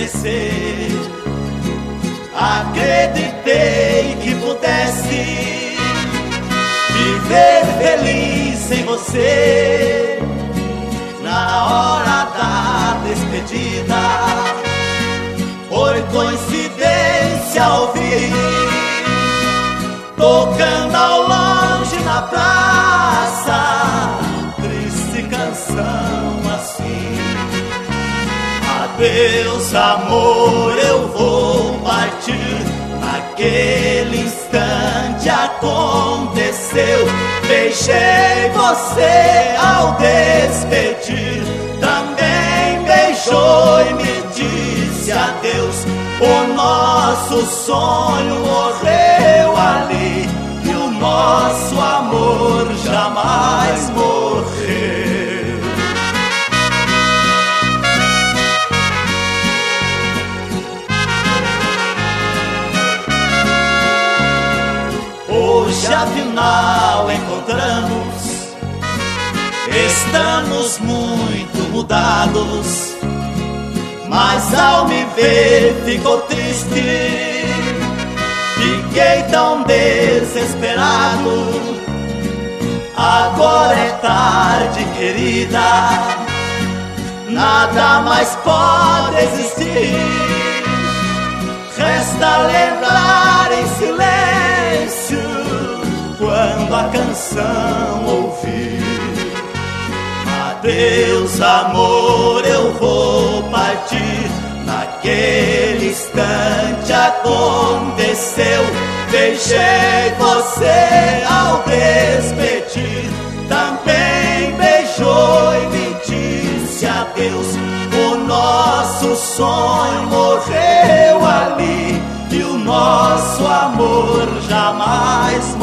esquecer. Acreditei que pudesse viver feliz sem você. Na hora da despedida, foi coincidência ouvir tocando ao longe na praça, triste canção assim: adeus amor, eu vou partir. Naquele instante aconteceu, beijei você ao despedir. Também beijou e me disse adeus. O nosso sonho morreu ali e o nosso amor jamais morreu. Hoje afinal encontramos, estamos muito mudados, mas ao me ver ficou triste. Fiquei tão desesperado. Agora é tarde, querida, nada mais pode existir. Resta lembrar em silêncio quando a canção ouvir. Adeus amor, eu vou partir. Naquele instante aconteceu, beijei você ao despedir. Também beijou e me disse adeus. O nosso sonho morreu ali e o nosso amor jamais morreu.